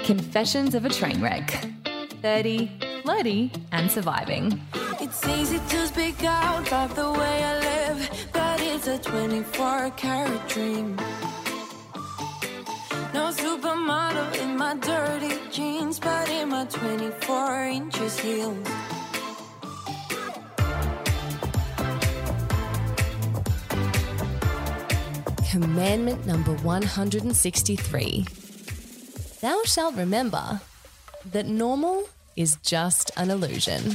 Confessions of a Train Wreck. 30, flirty, and surviving. It's easy to speak out of the way I live, but it's a 24-karat dream. No supermodel in my dirty jeans, but in my 24 inches heels. Commandment number 163. Thou shalt remember that normal is just an illusion.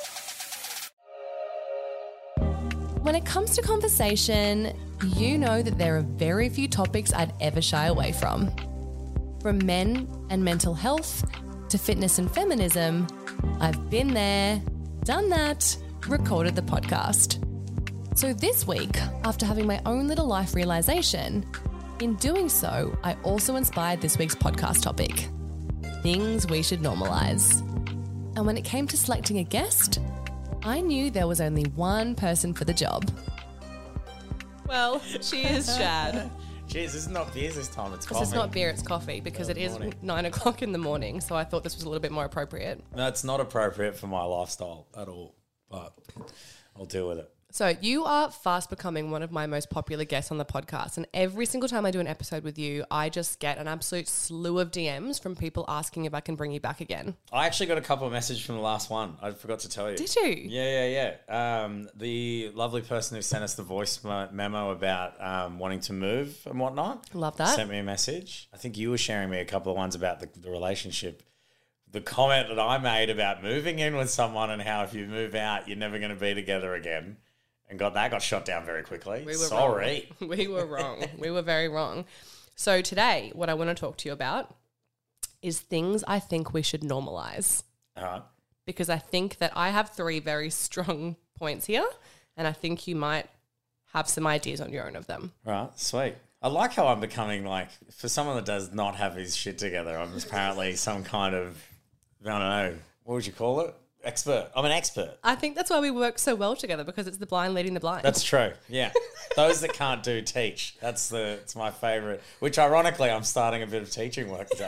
When it comes to conversation, you know that there are very few topics I'd ever shy away from. From men and mental health to fitness and feminism, I've been there, done that, recorded the podcast. So this week, after having my own little life realization, in doing so, I also inspired this week's podcast topic, things we should normalize. And when it came to selecting a guest, I knew there was only one person for the job. Well, she is Shad. Jeez, this is not beer this time, it's coffee. This is not beer, it's coffee, because it is 9 o'clock in the morning, so I thought this was a little bit more appropriate. No, it's not appropriate for my lifestyle at all, but I'll deal with it. So you are fast becoming one of my most popular guests on the podcast, and every single time I do an episode with you, I just get an absolute slew of DMs from people asking if I can bring you back again. I actually got a couple of messages from the last one. I forgot to tell you. Did you? Yeah. The lovely person who sent us the voice memo about wanting to move and whatnot. Love that. Sent me a message. I think you were sharing me a couple of ones about the relationship. The comment that I made about moving in with someone and how if you move out, you're never going to be together again. And got shot down very quickly. Sorry. Wrong. We were wrong. We were very wrong. So today, what I want to talk to you about is things I think we should normalize. All right. Because I think that I have 3 very strong points here, and I think you might have some ideas on your own of them. Right, sweet. I like how I'm becoming like, for someone that does not have his shit together, I'm apparently some kind of, I don't know, what would you call it? Expert. I'm an expert. I think that's why we work so well together, because it's the blind leading the blind. That's true. Yeah. Those that can't do teach. It's my favourite. Which ironically, I'm starting a bit of teaching work today.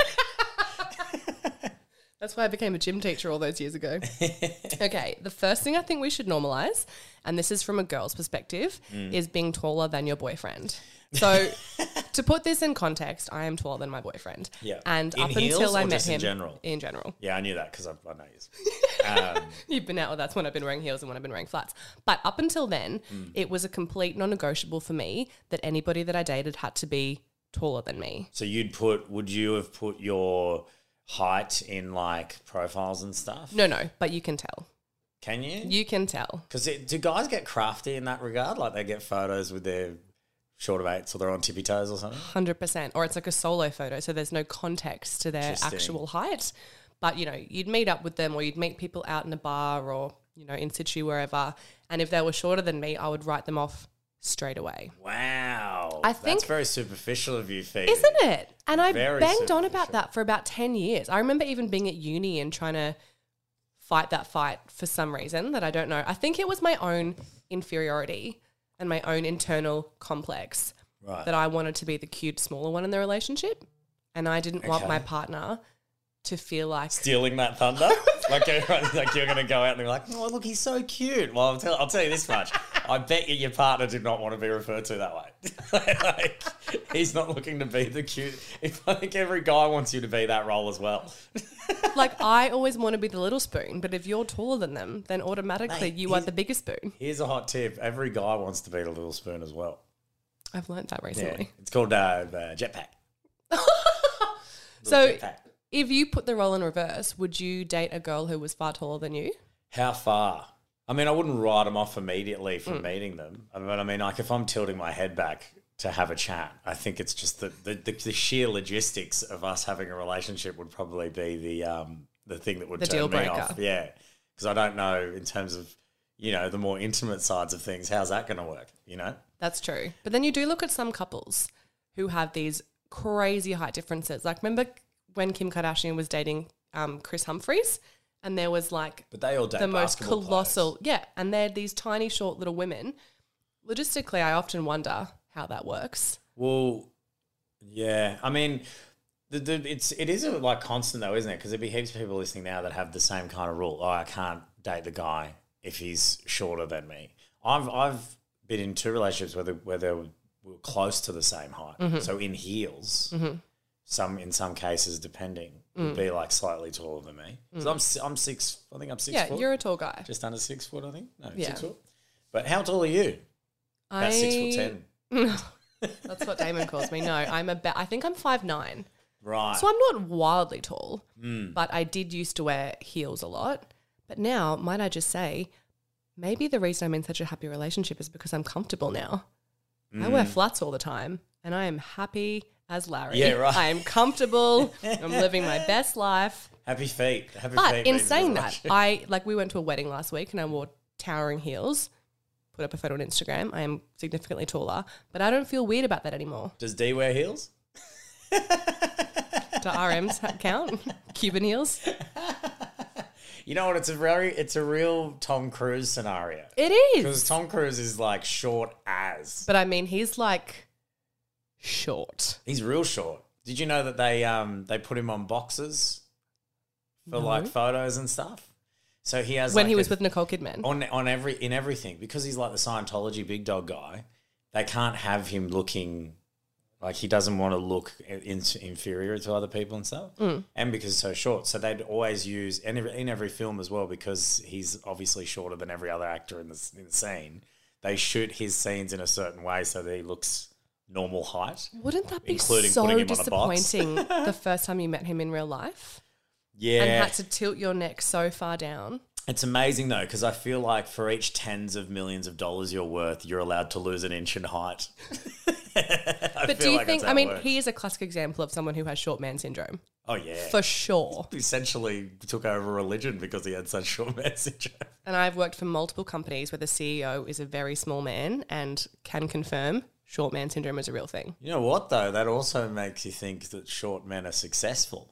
That's why I became a gym teacher all those years ago. Okay, the first thing I think we should normalise, and this is from a girl's perspective, is being taller than your boyfriend. So to put this in context, I am taller than my boyfriend. Yeah. And in up heels until I or met just him. in general? In general. Yeah, I knew that because I know you. You've been out with that's when I've been wearing heels and when I've been wearing flats. But up until then, it was a complete non-negotiable for me that anybody that I dated had to be taller than me. So would you have put your height in like profiles and stuff? No, but you can tell. Can you? You can tell. Because do guys get crafty in that regard? Like they get photos with their short of 8s or they're on tippy toes or something? 100%. Or it's like a solo photo, so there's no context to their actual height. But, you'd meet up with them or you'd meet people out in a bar or, in situ wherever. And if they were shorter than me, I would write them off straight away. Wow. I think that's very superficial of you, Phoebe. Isn't it? And I Very banged on superficial. about that for about 10 years. I remember even being at uni and trying to fight that fight for some reason that I don't know. I think it was my own inferiority and my own internal complex that I wanted to be the cute, smaller one in the relationship. And I didn't want my partner to feel like... Stealing that thunder? like you're going to go out and be like, oh, look, he's so cute. Well, I'll tell you this much. I bet you your partner did not want to be referred to that way. He's not looking to be the cute... I think every guy wants you to be that role as well. I always want to be the little spoon, but if you're taller than them, then automatically you are the bigger spoon. Here's a hot tip. Every guy wants to be the little spoon as well. I've learnt that recently. Yeah. It's called jetpack. So jetpack. If you put the role in reverse, would you date a girl who was far taller than you? How far? I mean, I wouldn't write them off immediately from meeting them. But I mean, like if I'm tilting my head back to have a chat, I think it's just the sheer logistics of us having a relationship would probably be the thing that would the turn deal me breaker. off. Yeah, because I don't know in terms of the more intimate sides of things. How's that going to work? That's true. But then you do look at some couples who have these crazy height differences. Like remember when Kim Kardashian was dating Chris Humphries? And there was like but they all date the most basketball colossal, players. and they're these tiny, short little women. Logistically, I often wonder how that works. Well, yeah. I mean, It is a like constant though, isn't it? Because there'd be heaps of people listening now that have the same kind of rule. Oh, I can't date the guy if he's shorter than me. I've been in 2 relationships where they were close to the same height. So in heels, in some cases, depending, would be like slightly taller than me. So I'm 6. I think I'm 6 Yeah, foot. you're a tall guy. Just under 6 foot, I think. No, Yeah. 6 foot. But how tall are you? About 6'10". That's what Damon calls me. No, I think I'm 5'9". Right. So I'm not wildly tall, but I did used to wear heels a lot. But now, might I just say, maybe the reason I'm in such a happy relationship is because I'm comfortable now. I wear flats all the time and I am happy as Larry. Yeah, right. I am comfortable. I'm living my best life. Happy feet. Happy But feet. in means saying as that, much. we went to a wedding last week and I wore towering heels. Put up a photo on Instagram. I am significantly taller, but I don't feel weird about that anymore. Does D wear heels? Do RMs count? Cuban heels? You know what? It's a real Tom Cruise scenario. It Because is. Tom Cruise is like short as. But I mean, he's like short. He's real short. Did you know that they put him on boxes for like photos and stuff? So he has When like he was with Nicole Kidman. in everything, because he's like the Scientology big dog guy. They can't have him looking like he doesn't want to look inferior to other people and stuff, and because he's so short. So they'd always use in every film as well, because he's obviously shorter than every other actor in the scene. They shoot his scenes in a certain way so that he looks normal height. Wouldn't that be including so putting him on a box. disappointing the first time you met him in real life? Yeah, And had to tilt your neck so far down. it's amazing though, because I feel like for each tens of millions of dollars you're worth, you're allowed to lose an inch in height. But do you think, I mean, he is a classic example of someone who has short man syndrome. Oh yeah, For sure. essentially took over religion because he had such short man syndrome. And I've worked for multiple companies where the CEO is a very small man and can confirm short man syndrome is a real thing. You know what though? That also makes you think that short men are successful.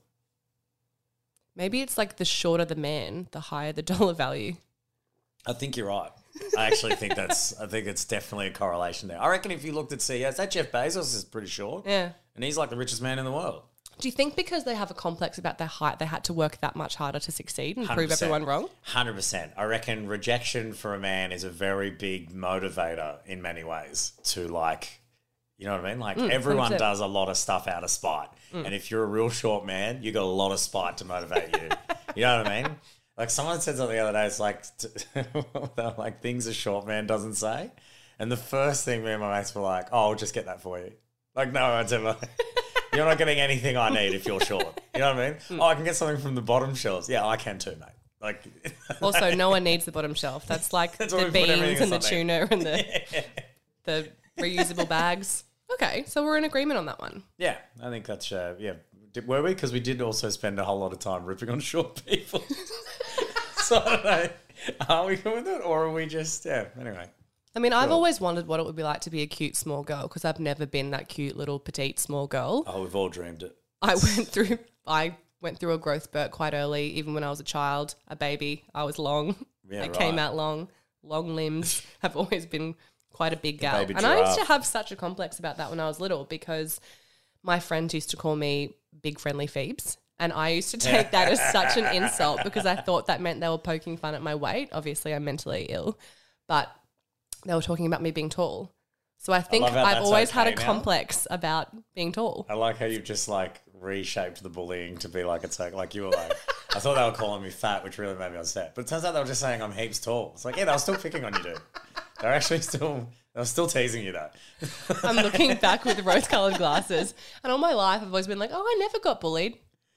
Maybe it's like the shorter the man, the higher the dollar value. I think you're right. I actually think I think it's definitely a correlation there. I reckon if you looked at CEOs, that Jeff Bezos is pretty short. Yeah. And he's like the richest man in the world. Do you think because they have a complex about their height, they had to work that much harder to succeed and prove 100%. everyone wrong? 100%. I reckon rejection for a man is a very big motivator in many ways to like, you know what I mean? Like everyone 100%. does a lot of stuff out of spite. And if you're a real short man, you got a lot of spite to motivate you. You know what I mean? Like someone said something the other day, it's like, they're like things a short man doesn't say. And the first thing me and my mates were like, oh, I'll just get that for you. Like, no, one's ever. You're not getting anything I need if you're short. You know what I mean? Oh, I can get something from the bottom shelves. Yeah, I can too, mate. Like, Also, no one needs the bottom shelf. That's like That's why the we put everything beans in and the something. tuna and the reusable bags. Okay, so we're in agreement on that one. yeah, I think that's, yeah. Were we? Because we did also spend a whole lot of time ripping on short people. So I don't know. Are we good with it? Or are we just, yeah, anyway. I mean, I've always wondered what it would be like to be a cute small girl because I've never been that cute little petite small girl. Oh, we've all dreamed it. I went through a growth spurt quite early, even when I was a child, a baby. I was long. Yeah, I came right. out long limbs. I've always been quite a big gal. baby And I used to giraffe. have such a complex about that when I was little because my friends used to call me Big Friendly Phoebes. And I used to take that as such an insult because I thought that meant they were poking fun at my weight. Obviously, I'm mentally ill, but they were talking about me being tall. So I think love how I've that's always had a okay now. complex about being tall. I like how you've just like reshaped the bullying to be like, it's like you were like, I thought they were calling me fat, which really made me upset. But it turns out they were just saying I'm heaps tall. It's like, yeah, they were still picking on you, dude. They're actually still, they were still teasing you though. I'm looking back with rose-colored glasses. And all my life, I've always been like, oh, I never got bullied.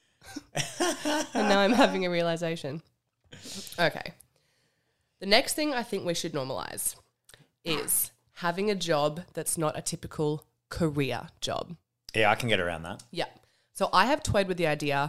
And now I'm having a realization. Okay. The next thing I think we should normalize is having a job that's not a typical career job. Yeah, I can get around that. Yeah. So I have toyed with the idea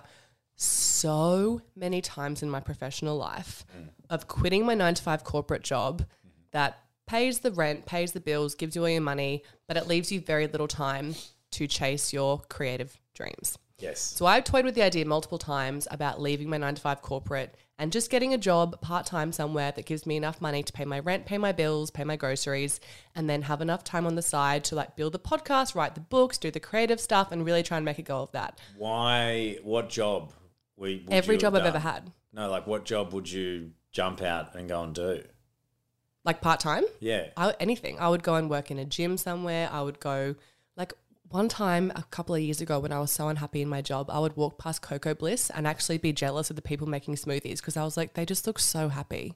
so many times in my professional life of quitting my 9-to-5 corporate job that pays the rent, pays the bills, gives you all your money, but it leaves you very little time to chase your creative dreams. Yes. So I've toyed with the idea multiple times about leaving my 9-to-5 corporate and just getting a job part-time somewhere that gives me enough money to pay my rent, pay my bills, pay my groceries, and then have enough time on the side to like build the podcast, write the books, do the creative stuff, and really try and make a go of that. Why? What job? Every job I've ever had. No, like what job would you jump out and go and do? Like part-time? Yeah. Anything. I would go and work in a gym somewhere. I would go, like one time a couple of years ago when I was so unhappy in my job, I would walk past Cocoa Bliss and actually be jealous of the people making smoothies because I was like, they just look so happy.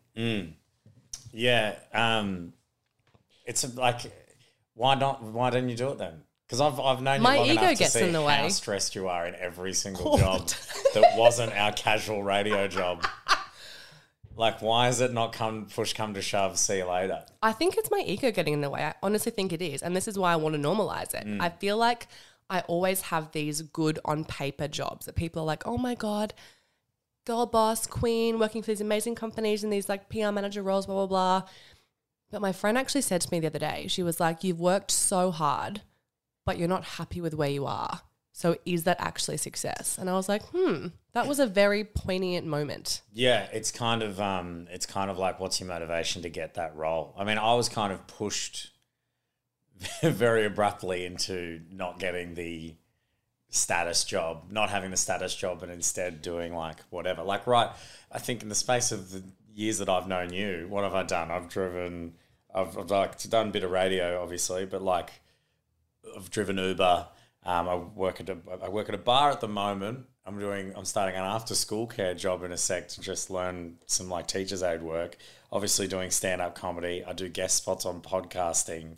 Yeah. It's like, why not? Why don't you do it then? Because I've known you My long ego enough to gets see in the how way. stressed you are in every single job that wasn't our casual radio job. Like, why is it not push come to shove, see you later? I think it's my ego getting in the way. I honestly think it is. And this is why I want to normalize it. I feel like I always have these good on paper jobs that people are like, oh my God, girl boss, queen, working for these amazing companies and these like PR manager roles, blah, blah, blah. But my friend actually said to me the other day, she was like, you've worked so hard, but you're not happy with where you are. So is that actually success? And I was like, that was a very poignant moment. Yeah, it's kind of like, what's your motivation to get that role? I mean, I was kind of pushed very abruptly into not getting the status job, not having the status job, and instead doing like whatever. Like, right, I think in the space of the years that I've known you, what have I done? I've done a bit of radio, obviously, but like I've driven Uber. I work at a bar at the moment. I'm starting an after school care job in a sec to just learn some like teacher's aid work. Obviously doing stand-up comedy. I do guest spots on podcasting.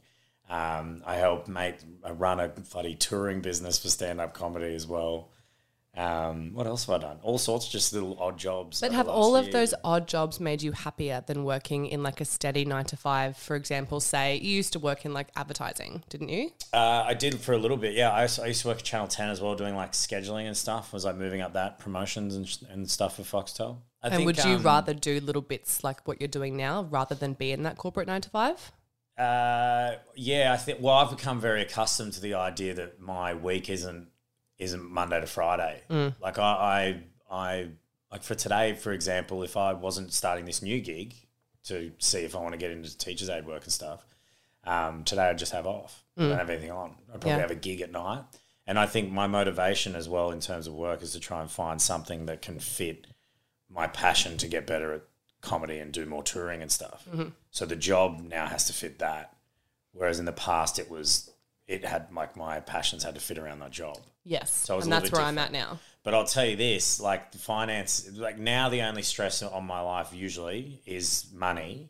I run a bloody touring business for stand-up comedy as well. What else have I done? All sorts of just little odd jobs. But have all of those odd jobs made you happier than working in like a steady 9 to 5? For example, say you used to work in like advertising, didn't you? I did for a little bit, yeah. I used to work at Channel 10 as well, doing like scheduling and stuff. Was like moving up that promotions and stuff for Foxtel. Would you rather do little bits like what you're doing now rather than be in that corporate 9 to 5? Yeah, I think. Well, I've become very accustomed to the idea that my week isn't Monday to Friday. Like I like for today, for example, if I wasn't starting this new gig to see if I want to get into teacher's aid work and stuff, today I'd just have off. I don't have anything on. I'd probably have a gig at night. And I think my motivation as well in terms of work is to try and find something that can fit my passion to get better at comedy and do more touring and stuff. So the job now has to fit that. Whereas in the past it had like my passions had to fit around that job. Yes, so and that's where I'm at now. But I'll tell you this, like the finance, like now the only stress on my life usually is money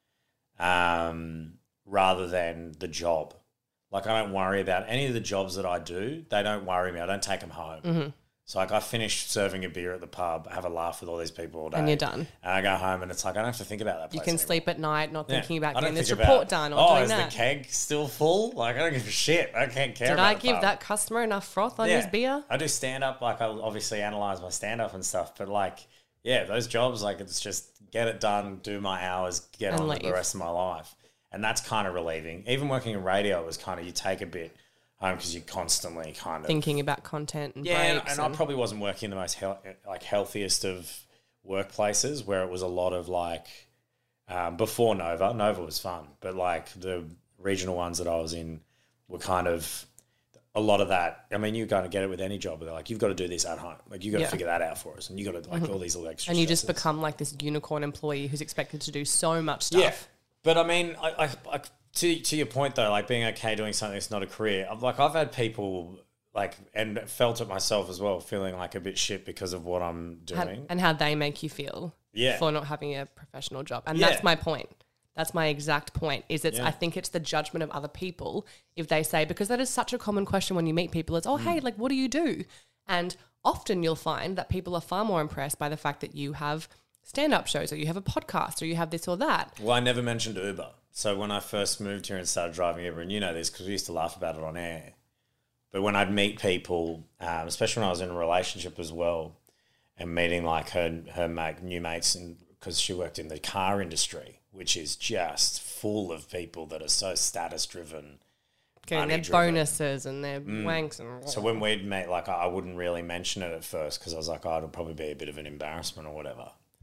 rather than the job. Like I don't worry about any of the jobs that I do. They don't worry me. I don't take them home. So like I finish serving a beer at the pub, have a laugh with all these people all day. And you're done. And I go home and it's like I don't have to think about that place You can anymore. sleep at night not thinking about I don't getting this think report about, done or doing is that. the keg still full? Like I don't give a shit. I can't care Did about I the give pub. that customer enough froth on his beer? I do stand-up. Like I obviously analyse my stand-up and stuff. But like, yeah, those jobs, like it's just get it done, do my hours, get And on with leave. the rest of my life. And that's kind of relieving. Even working in radio, it was kind of you take a bit home because you're constantly kind of Thinking about content and and breaks. I probably wasn't working in the most healthiest of workplaces where it was a lot of like before Nova. Nova was fun, but like the regional ones that I was in were kind of a lot of that. I mean, you're going to get it with any job. But they're like, you've got to do this at home. Like you got to figure that out for us, and you got to like all these little extra. And you just stresses. become like this unicorn employee who's expected to do so much stuff. Yeah, but I mean, I to your point though, like being okay doing something that's not a career. I've had people like and felt it myself as well, feeling like a bit shit because of what I'm doing And how they make you feel for not having a professional job. And that's my point. That's my exact point. I think it's the judgment of other people if they say, because that is such a common question when you meet people, it's, hey, like, what do you do? And often you'll find that people are far more impressed by the fact that you have stand-up shows or you have a podcast or you have this or that. Well, I never mentioned Uber. So when I first moved here and started driving Uber, and you know this because we used to laugh about it on air, but when I'd meet people, especially when I was in a relationship as well, and meeting like her new mates, and because she worked in the car industry, which is just full of people that are so status-driven, Getting their bonuses and their wanks. And so when we'd met, like I wouldn't really mention it at first because I was like, it'll probably be a bit of an embarrassment or whatever.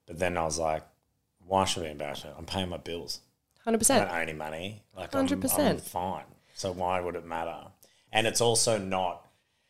But then I was like, why should I be embarrassed? I'm paying my bills. 100%. I don't owe any money. Like 100%. I'm fine. So why would it matter? And it's also not.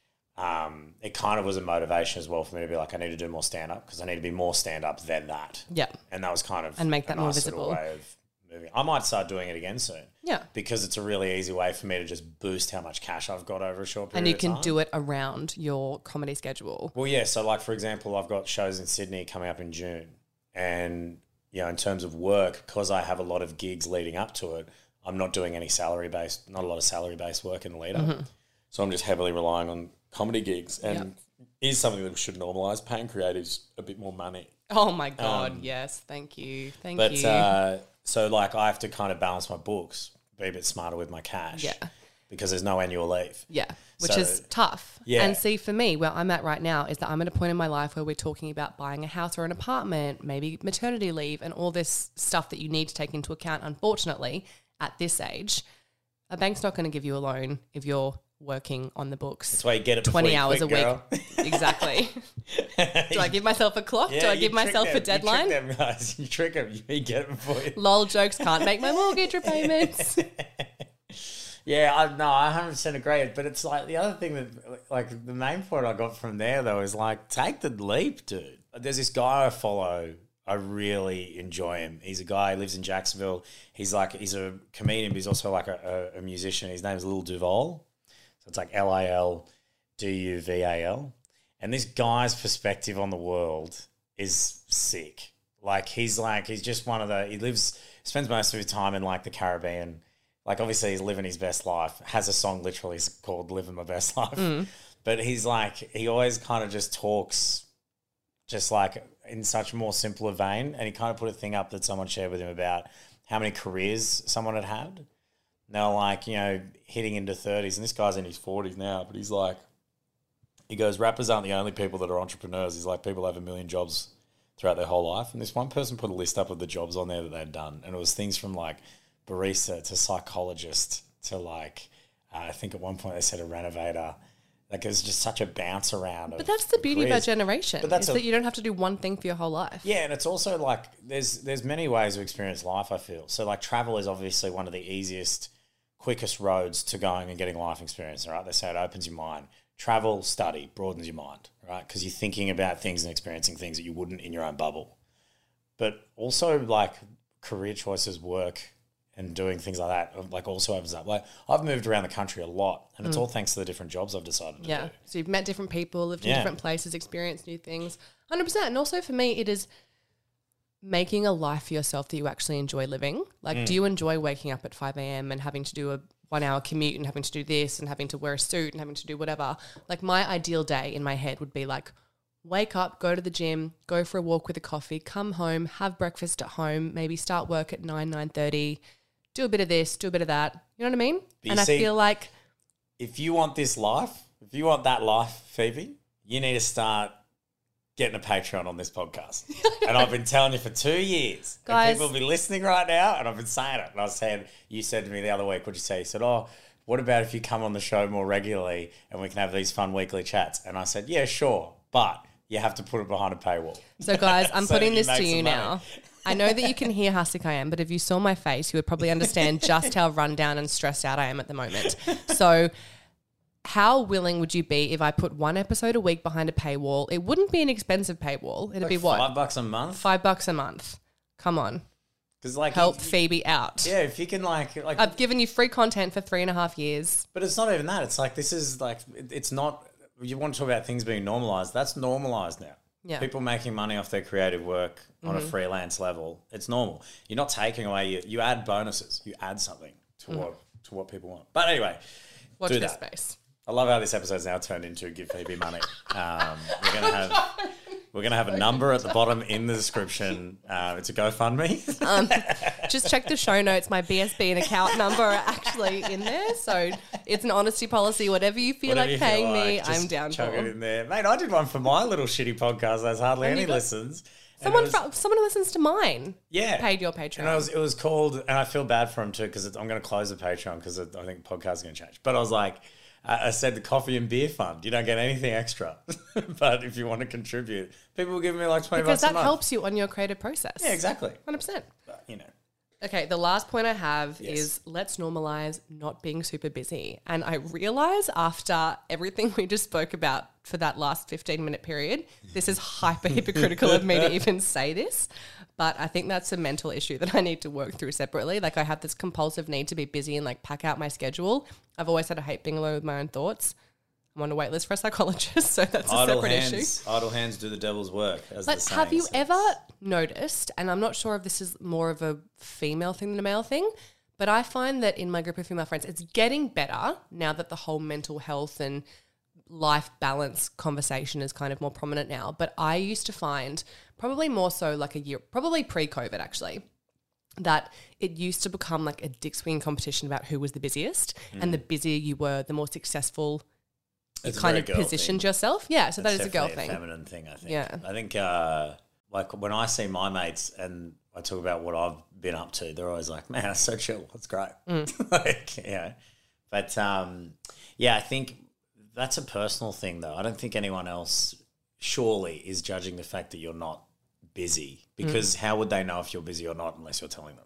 It kind of was a motivation as well for me to be like, I need to do more stand up because I need to be more stand up than that. Yeah. And that was kind of and make that a more nice little visible. way of moving. I might start doing it again soon. Yeah. Because it's a really easy way for me to just boost how much cash I've got over a short period And you of can time. do it around your comedy schedule. Well, yeah. So, like, for example, I've got shows in Sydney coming up in June. And, you know, in terms of work, because I have a lot of gigs leading up to it, I'm not doing any salary-based, not a lot of salary-based work in the lead-up. Mm-hmm. So I'm just heavily relying on comedy gigs. And is something that we should normalise, paying creatives a bit more money. Oh, my God. Yes. Thank you. Thank But, you. so, like, I have to kind of balance my books, be a bit smarter with my cash. Yeah. Because there's no annual leave. Yeah, which So- is tough. Yeah. And see, for me, where I'm at right now is that I'm at a point in my life where we're talking about buying a house or an apartment, maybe maternity leave, and all this stuff that you need to take into account. Unfortunately, at this age, a bank's not going to give you a loan if you're working on the books. That's why you get it 20 before you hours quit, a week. girl. Exactly. Do I give myself a clock? Yeah, Do I you give trick myself a them. deadline? You trick them, guys. You trick them. You get it before you. Lol jokes, can't make my mortgage repayments. Yeah, I 100% agree. But it's like the other thing that, like, the main point I got from there, though, is like, take the leap, dude. There's this guy I follow. I really enjoy him. He's a guy who lives in Jacksonville. He's a comedian, but he's also like a musician. His name is Lil Duval. So it's like Lilduval. And this guy's perspective on the world is sick. Like, he's just one of spends most of his time in like the Caribbean. Like, obviously he's living his best life, has a song literally called Living My Best Life. But he's like, he always kind of just talks just like in such a more simpler vein. And he kind of put a thing up that someone shared with him about how many careers someone had had. Now, like, you know, hitting into 30s, and this guy's in his 40s now, but he's like, he goes, rappers aren't the only people that are entrepreneurs. He's like, people have a million jobs throughout their whole life. And this one person put a list up of the jobs on there that they'd done. And it was things from like barista to psychologist to like, I think at one point they said a renovator. Like, it was just such a bounce around. But that's the beauty of our generation, But that's is that you don't have to do one thing for your whole life. Yeah, and it's also like there's many ways to experience life, I feel. So like travel is obviously one of the easiest, quickest roads to going and getting life experience, right? They say it opens your mind. Travel, study, broadens your mind, right? Because you're thinking about things and experiencing things that you wouldn't in your own bubble. But also like career choices, work, and doing things like that, like, also opens up. Like, I've moved around the country a lot, and it's all thanks to the different jobs I've decided to do. So you've met different people, lived in Yeah. different places, experienced new things. 100%. And also for me, it is making a life for yourself that you actually enjoy living. Like, do you enjoy waking up at 5 a.m. and having to do a 1 hour commute and having to do this and having to wear a suit and having to do whatever? Like, my ideal day in my head would be like, wake up, go to the gym, go for a walk with a coffee, come home, have breakfast at home, maybe start work at 9:30, do a bit of this, do a bit of that. You know what I mean? But And you I see- feel like, If you want this life, if you want that life, Phoebe, you need to start getting a Patreon on this podcast. And I've been telling you for 2 years. Guys. And people will be listening right now, and I've been saying it. And you said to me the other week, what'd you say? You said, oh, what about if you come on the show more regularly and we can have these fun weekly chats? And I said, yeah, sure, but you have to put it behind a paywall. so guys, I'm So putting that you this to make you some money. now. I know that you can hear how sick I am, but if you saw my face, you would probably understand just how run down and stressed out I am at the moment. So how willing would you be if I put one episode a week behind a paywall? It wouldn't be an expensive paywall. It'd be what? $5 a month? $5 a month. Come on. Because like Help Phoebe out. Yeah, if you can like I've given you free content for 3.5 years. But it's not even that. It's like, this is like, it's not, you want to talk about things being normalized. That's normalized now. Yeah. People making money off their creative work on a freelance level. It's normal. You're not taking away, you add bonuses. You add something to what people want. But anyway, Watch do this that. space. I love how this episode's now turned into Give Phoebe Money. We're gonna have a number at the bottom in the description. It's a GoFundMe. Just check the show notes. My BSB and account number are actually in there. So it's an honesty policy. Whatever you feel Whatever like you feel paying me, like, just I'm down chuck for. it in there. Mate, I did one for my little shitty podcast. There's hardly And any you got- listens. And Someone, it was- someone who listens to mine yeah, paid your Patreon. And it was called, and I feel bad for him too because I'm going to close the Patreon because I think the podcast is going to change. But I was like, I said the coffee and beer fund. You don't get anything extra. But if you want to contribute, people will give me like $20 Because a that month. helps you on your creative process. Yeah, exactly. 100%. But, you know. Okay, the last point I have Yes. is let's normalize not being super busy. And I realize after everything we just spoke about for that last 15-minute period, this is hyper hypocritical of me to even say this. But I think that's a mental issue that I need to work through separately. Like I have this compulsive need to be busy and like pack out my schedule. I've always said I hate being alone with my own thoughts. I'm on a wait list for a psychologist, so that's a separate issue. Idle hands do the devil's work, as the But saying have you says. ever noticed, and I'm not sure if this is more of a female thing than a male thing, but I find that in my group of female friends, it's getting better now that the whole mental health and life balance conversation is kind of more prominent now. But I used to find, probably more so like a year, probably pre-COVID actually, that it used to become like a dick swinging competition about who was the busiest. And the busier you were, the more successful you It's a kind very of girl positioned thing. yourself. Yeah, so that is a girl Definitely thing. feminine thing, I think. Yeah. I think, like, when I see my mates and I talk about what I've been up to, they're always like, man, that's so chill. That's great. Like, yeah. But, yeah, I think that's a personal thing, though. I don't think anyone else surely is judging the fact that you're not busy because how would they know if you're busy or not unless you're telling them?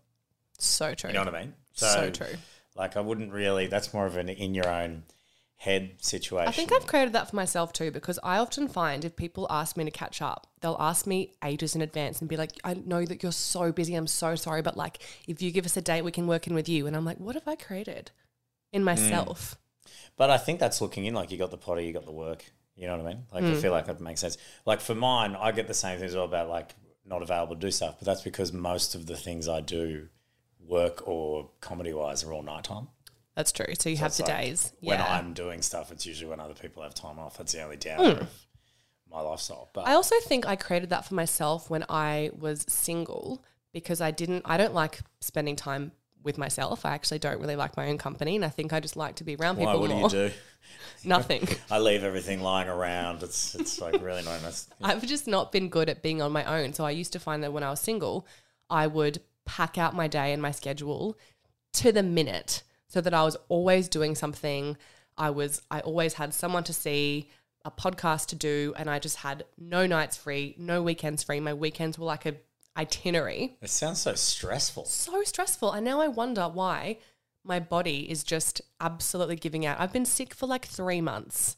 So true. You know what I mean? So true. Like, I wouldn't really, that's more of an in your own head situation. I think I've created that for myself too because I often find if people ask me to catch up, they'll ask me ages in advance and be like, I know that you're so busy, I'm so sorry, but like if you give us a date, we can work in with you. And I'm like, what have I created in myself? But I think that's looking in, like you got the potty, you got the work. You know what I mean? Like I feel like it makes sense. Like for mine, I get the same things all about like not available to do stuff, but that's because most of the things I do, work or comedy-wise, are all nighttime. That's true. So you have It's the like days. When Yeah. I'm doing stuff, it's usually when other people have time off. That's the only downer of my lifestyle. But I also think I created that for myself when I was single because I don't like spending time with myself. I actually don't really like my own company and I think I just like to be around why? people What more. do you do? Nothing. I leave everything lying around. It's like really nice. I've just not been good at being on my own. So I used to find that when I was single, I would pack out my day and my schedule to the minute so that I was always doing something. I always had someone to see, a podcast to do, and I just had no nights free, no weekends free. My weekends were like a itinerary. It sounds so stressful. So stressful. And now I wonder why my body is just absolutely giving out. I've been sick for like 3 months.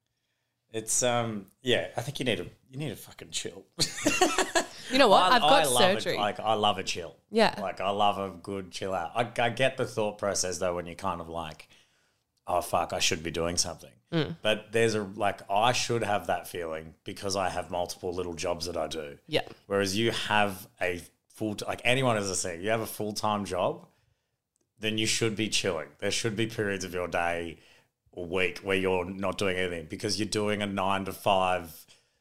It's yeah. I think you need to fucking chill. You know what? I've got love surgery. I love a chill. Yeah. Like I love a good chill out. I get the thought process though when you're kind of like, oh fuck, I should be doing something. But there's I should have that feeling because I have multiple little jobs that I do. Yeah. Whereas you have a like anyone as I say, you have a full-time job, then you should be chilling. There should be periods of your day or week where you're not doing anything because you're doing a 9 to 5,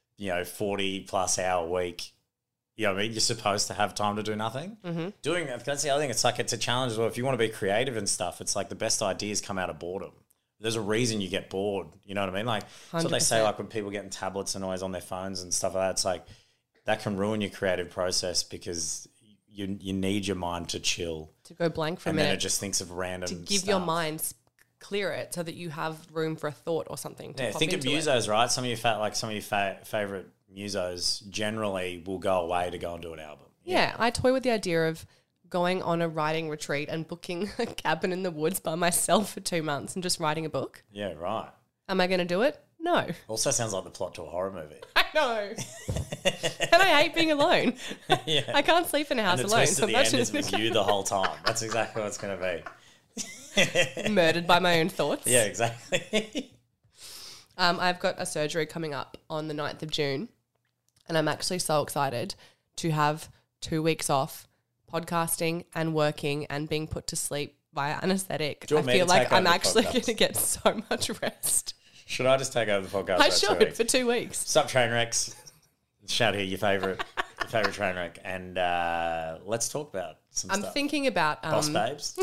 40 plus hour week. You know what I mean? You're supposed to have time to do nothing. Mm-hmm. That's the other thing. It's a challenge as well. If you want to be creative and stuff, it's like the best ideas come out of boredom. There's a reason you get bored. You know what I mean? Like, that's what they say, 100%. like when people get in tablets and always on their phones and stuff like that, it's like that can ruin your creative process because you need your mind to chill. To go blank for a And then minute. it just thinks of random to give stuff. your mind clear it so that you have room for a thought or something to Yeah, pop think of into it. musos, right? Some of your favorite musos generally will go away to go and do an album. Yeah, I toy with the idea of going on a writing retreat and booking a cabin in the woods by myself for 2 months and just writing a book. Yeah, right. Am I going to do it? No. Also sounds like the plot to a horror movie. I know. And I hate being alone. Yeah. I can't sleep in a house And the alone. twist So at the end imagine is with you the whole time. That's exactly what it's going to be. murdered by my own thoughts. Yeah, exactly. I've got a surgery coming up on the 9th of June, and I'm actually so excited to have 2 weeks off podcasting and working and being put to sleep via anaesthetic. Do you I want me to feel like take over I'm the actually podcast? going to get so much rest. Should I just take over the podcast? I for 2 should weeks? for 2 weeks. Sup, Trainwrecks? Shout here your favourite Trainwreck. And let's talk about some I'm stuff. thinking about Boss babes.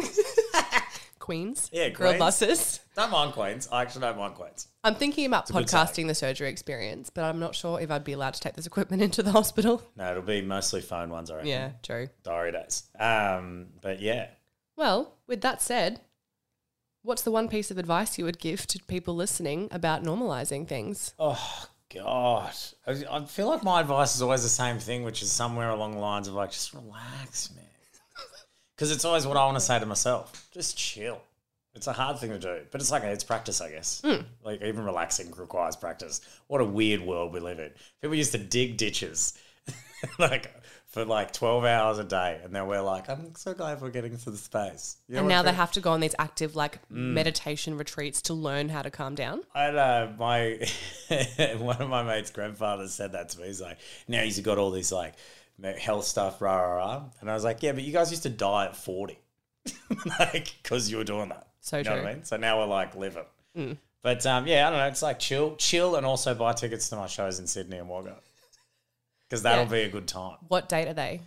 Queens. Yeah, Girl Queens. buses. Don't mind Queens. I actually don't mind Queens. I'm thinking about a good podcasting the surgery experience, but I'm not sure if I'd be allowed to take this equipment into the hospital. No, it'll be mostly phone ones, I reckon. Yeah, true. Diary days. But yeah. Well, with that said, What's the one piece of advice you would give to people listening about normalising things? Oh, God. I feel like my advice is always the same thing, which is somewhere along the lines of like, just relax, man. Because it's always what I want to say to myself. Just chill. It's a hard thing to do, but it's like it's practice, I guess. Like even relaxing requires practice. What a weird world we live in. People used to dig ditches like for like 12 hours a day, and then we're like, I'm so glad we're getting to the space. You know And what now I they mean? have to go on these active like meditation retreats to learn how to calm down. I had one of my mates' grandfathers said that to me. He's like, now he's got all these like health stuff, rah, rah, rah. And I was like, yeah, but you guys used to die at 40. Like, because you were doing that. So you know true. what I mean? So now we're like living. But yeah, I don't know. It's like chill, and also buy tickets to my shows in Sydney and Wagga. Because that'll be a good time. What date are they?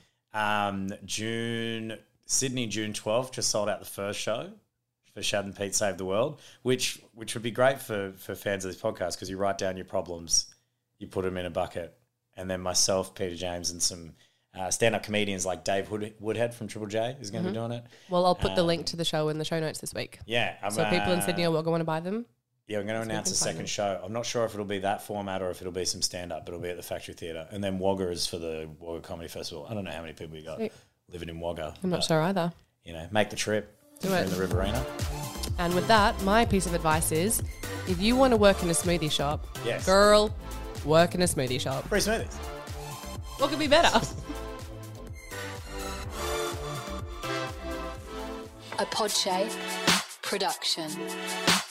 Sydney, June 12th, just sold out the first show for Shad and Pete Save the World, which would be great for fans of this podcast because you write down your problems, you put them in a bucket, and then myself, Peter James, and some stand-up comedians like Dave Woodhead from Triple J is going to be doing it. Well, I'll put the link to the show in the show notes this week. Yeah. So people in Sydney or Wagga want to buy them. Yeah, I'm going to announce a find second them. show. I'm not sure if it'll be that format or if it'll be some stand-up, but it'll be at the Factory Theatre. And then Wagga is for the Wagga Comedy Festival. I don't know how many people you got Sweet. living in Wagga. I'm not sure either. You know, make the trip. Do If you're it. in the Riverina. And with that, my piece of advice is if you want to work in a smoothie shop, Yes. girl, work in a smoothie shop. Free smoothies. What could be better? A Podshape production.